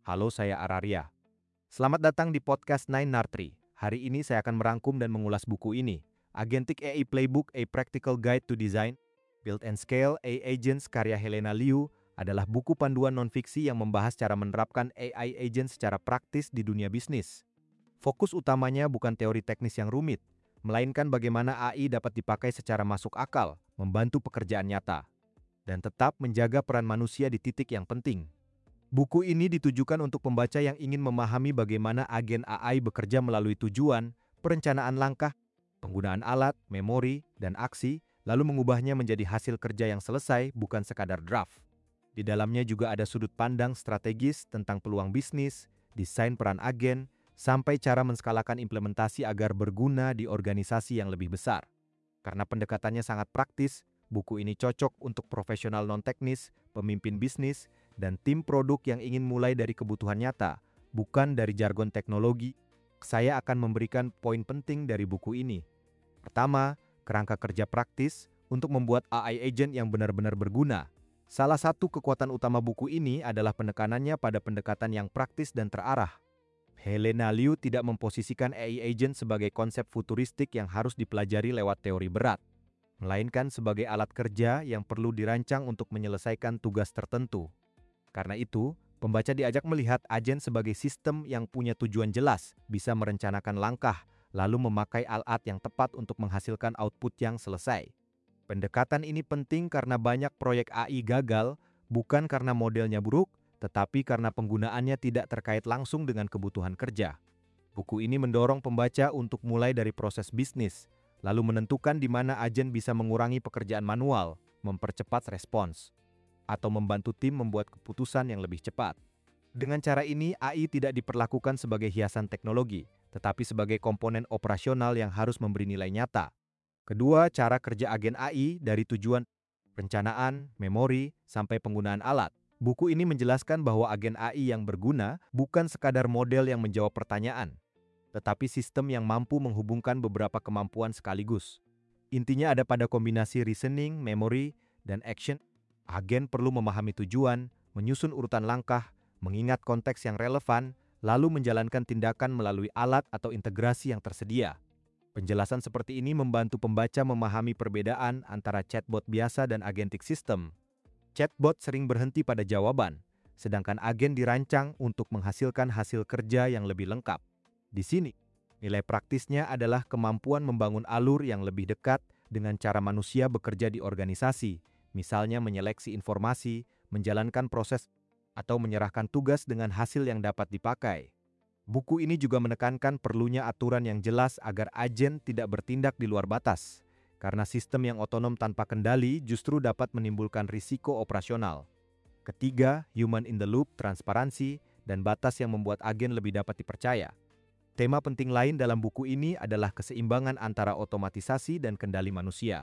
Halo, saya Araria. Selamat datang di podcast Nine Nartri. Hari ini saya akan merangkum dan mengulas buku ini, Agentic AI Playbook: A Practical Guide to Design, Build and Scale AI Agents karya Helena Liu adalah buku panduan non-fiksi yang membahas cara menerapkan AI agent secara praktis di dunia bisnis. Fokus utamanya bukan teori teknis yang rumit, melainkan bagaimana AI dapat dipakai secara masuk akal, membantu pekerjaan nyata, dan tetap menjaga peran manusia di titik yang penting. Buku ini ditujukan untuk pembaca yang ingin memahami bagaimana agen AI bekerja melalui tujuan, perencanaan langkah, penggunaan alat, memori, dan aksi, lalu mengubahnya menjadi hasil kerja yang selesai, bukan sekadar draft. Di dalamnya juga ada sudut pandang strategis tentang peluang bisnis, desain peran agen, sampai cara menskalakan implementasi agar berguna di organisasi yang lebih besar. Karena pendekatannya sangat praktis, buku ini cocok untuk profesional non-teknis, pemimpin bisnis, dan tim produk yang ingin mulai dari kebutuhan nyata, bukan dari jargon teknologi. Saya akan memberikan poin penting dari buku ini. Pertama, kerangka kerja praktis untuk membuat AI agent yang benar-benar berguna. Salah satu kekuatan utama buku ini adalah penekanannya pada pendekatan yang praktis dan terarah. Helena Liu tidak memposisikan AI agent sebagai konsep futuristik yang harus dipelajari lewat teori berat, melainkan sebagai alat kerja yang perlu dirancang untuk menyelesaikan tugas tertentu. Karena itu, pembaca diajak melihat agen sebagai sistem yang punya tujuan jelas, bisa merencanakan langkah, lalu memakai alat yang tepat untuk menghasilkan output yang selesai. Pendekatan ini penting karena banyak proyek AI gagal, bukan karena modelnya buruk, tetapi karena penggunaannya tidak terkait langsung dengan kebutuhan kerja. Buku ini mendorong pembaca untuk mulai dari proses bisnis, lalu menentukan di mana agen bisa mengurangi pekerjaan manual, mempercepat respons, atau membantu tim membuat keputusan yang lebih cepat. Dengan cara ini, AI tidak diperlakukan sebagai hiasan teknologi, tetapi sebagai komponen operasional yang harus memberi nilai nyata. Kedua, cara kerja agen AI dari tujuan perencanaan, memori, sampai penggunaan alat. Buku ini menjelaskan bahwa agen AI yang berguna bukan sekadar model yang menjawab pertanyaan, tetapi sistem yang mampu menghubungkan beberapa kemampuan sekaligus. Intinya ada pada kombinasi reasoning, memory, dan action. Agen perlu memahami tujuan, menyusun urutan langkah, mengingat konteks yang relevan, lalu menjalankan tindakan melalui alat atau integrasi yang tersedia. Penjelasan seperti ini membantu pembaca memahami perbedaan antara chatbot biasa dan agentic system. Chatbot sering berhenti pada jawaban, sedangkan agen dirancang untuk menghasilkan hasil kerja yang lebih lengkap. Di sini, nilai praktisnya adalah kemampuan membangun alur yang lebih dekat dengan cara manusia bekerja di organisasi, misalnya menyeleksi informasi, menjalankan proses, atau menyerahkan tugas dengan hasil yang dapat dipakai. Buku ini juga menekankan perlunya aturan yang jelas agar agen tidak bertindak di luar batas, karena sistem yang otonom tanpa kendali justru dapat menimbulkan risiko operasional. Ketiga, human in the loop, transparansi, dan batas yang membuat agen lebih dapat dipercaya. Tema penting lain dalam buku ini adalah keseimbangan antara otomatisasi dan kendali manusia.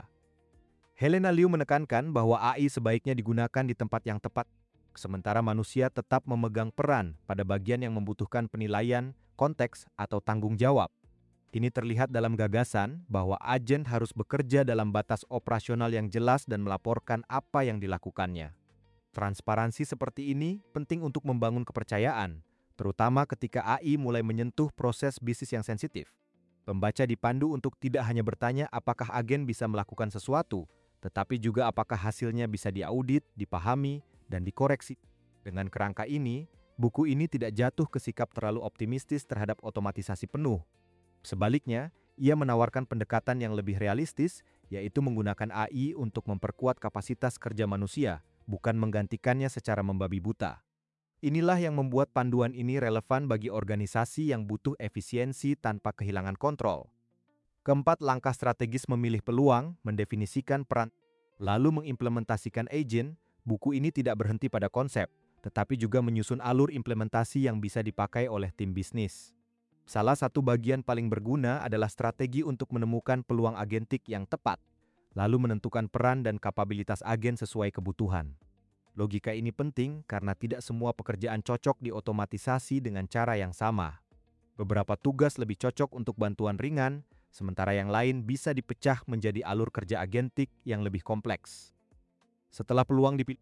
Helena Liu menekankan bahwa AI sebaiknya digunakan di tempat yang tepat, sementara manusia tetap memegang peran pada bagian yang membutuhkan penilaian, konteks, atau tanggung jawab. Ini terlihat dalam gagasan bahwa agen harus bekerja dalam batas operasional yang jelas dan melaporkan apa yang dilakukannya. Transparansi seperti ini penting untuk membangun kepercayaan, terutama ketika AI mulai menyentuh proses bisnis yang sensitif. Pembaca dipandu untuk tidak hanya bertanya apakah agen bisa melakukan sesuatu, tetapi juga apakah hasilnya bisa diaudit, dipahami, dan dikoreksi. Dengan kerangka ini, buku ini tidak jatuh ke sikap terlalu optimistis terhadap otomatisasi penuh. Sebaliknya, ia menawarkan pendekatan yang lebih realistis, yaitu menggunakan AI untuk memperkuat kapasitas kerja manusia, bukan menggantikannya secara membabi buta. Inilah yang membuat panduan ini relevan bagi organisasi yang butuh efisiensi tanpa kehilangan kontrol. Keempat, langkah strategis memilih peluang, mendefinisikan peran, lalu mengimplementasikan agent. Buku ini tidak berhenti pada konsep, tetapi juga menyusun alur implementasi yang bisa dipakai oleh tim bisnis. Salah satu bagian paling berguna adalah strategi untuk menemukan peluang agentik yang tepat, lalu menentukan peran dan kapabilitas agen sesuai kebutuhan. Logika ini penting karena tidak semua pekerjaan cocok diotomatisasi dengan cara yang sama. Beberapa tugas lebih cocok untuk bantuan ringan, sementara yang lain bisa dipecah menjadi alur kerja agentik yang lebih kompleks. Setelah peluang dipilih,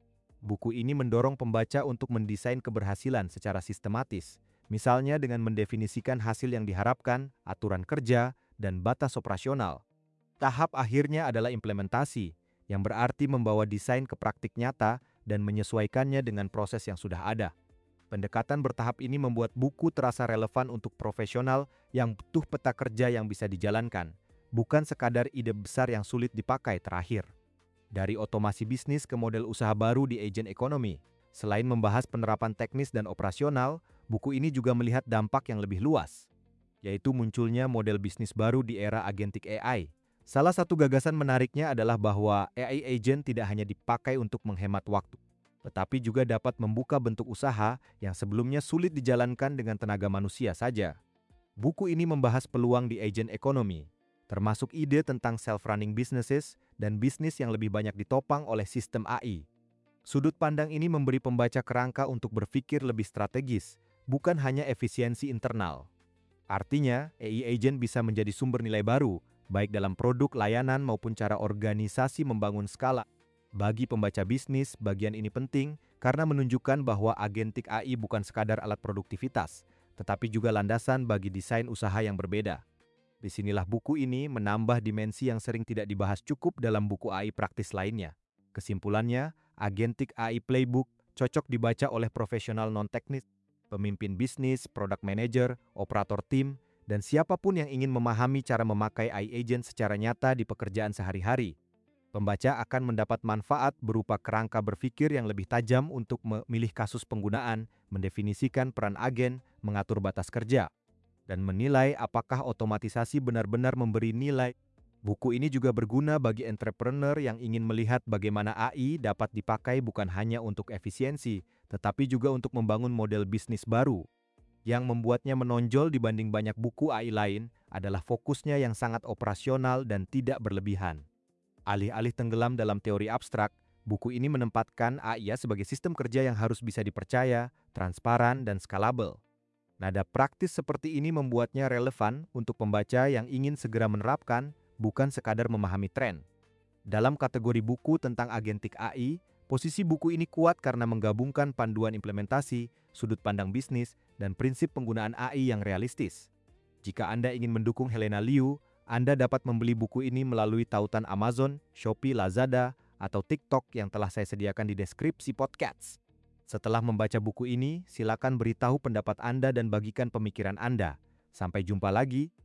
Buku ini mendorong pembaca untuk mendesain keberhasilan secara sistematis, misalnya dengan mendefinisikan hasil yang diharapkan, aturan kerja, dan batas operasional. Tahap akhirnya adalah implementasi, yang berarti membawa desain ke praktik nyata dan menyesuaikannya dengan proses yang sudah ada. Pendekatan bertahap ini membuat buku terasa relevan untuk profesional yang butuh peta kerja yang bisa dijalankan, bukan sekadar ide besar yang sulit dipakai terakhir. Dari otomasi bisnis ke model usaha baru di agent economy, selain membahas penerapan teknis dan operasional, buku ini juga melihat dampak yang lebih luas, yaitu munculnya model bisnis baru di era agentic AI. Salah satu gagasan menariknya adalah bahwa AI agent tidak hanya dipakai untuk menghemat waktu, tetapi juga dapat membuka bentuk usaha yang sebelumnya sulit dijalankan dengan tenaga manusia saja. Buku ini membahas peluang di agent economy, termasuk ide tentang self-running businesses dan bisnis yang lebih banyak ditopang oleh sistem AI. Sudut pandang ini memberi pembaca kerangka untuk berpikir lebih strategis, bukan hanya efisiensi internal. Artinya, AI agent bisa menjadi sumber nilai baru, baik dalam produk, layanan, maupun cara organisasi membangun skala. Bagi pembaca bisnis, bagian ini penting karena menunjukkan bahwa agentic AI bukan sekadar alat produktivitas, tetapi juga landasan bagi desain usaha yang berbeda. Disinilah buku ini menambah dimensi yang sering tidak dibahas cukup dalam buku AI praktis lainnya. Kesimpulannya, Agentic AI Playbook cocok dibaca oleh profesional non-teknis, pemimpin bisnis, product manager, operator tim, dan siapapun yang ingin memahami cara memakai AI agent secara nyata di pekerjaan sehari-hari. Pembaca akan mendapat manfaat berupa kerangka berpikir yang lebih tajam untuk memilih kasus penggunaan, mendefinisikan peran agen, mengatur batas kerja, dan menilai apakah otomatisasi benar-benar memberi nilai. Buku ini juga berguna bagi entrepreneur yang ingin melihat bagaimana AI dapat dipakai bukan hanya untuk efisiensi, tetapi juga untuk membangun model bisnis baru. Yang membuatnya menonjol dibanding banyak buku AI lain adalah fokusnya yang sangat operasional dan tidak berlebihan. Alih-alih tenggelam dalam teori abstrak, buku ini menempatkan AI sebagai sistem kerja yang harus bisa dipercaya, transparan, dan skalabel. Nada praktis seperti ini membuatnya relevan untuk pembaca yang ingin segera menerapkan, bukan sekadar memahami tren. Dalam kategori buku tentang agentic AI, posisi buku ini kuat karena menggabungkan panduan implementasi, sudut pandang bisnis, dan prinsip penggunaan AI yang realistis. Jika Anda ingin mendukung Helena Liu, Anda dapat membeli buku ini melalui tautan Amazon, Shopee, Lazada, atau TikTok yang telah saya sediakan di deskripsi podcast. Setelah membaca buku ini, silakan beritahu pendapat Anda dan bagikan pemikiran Anda. Sampai jumpa lagi.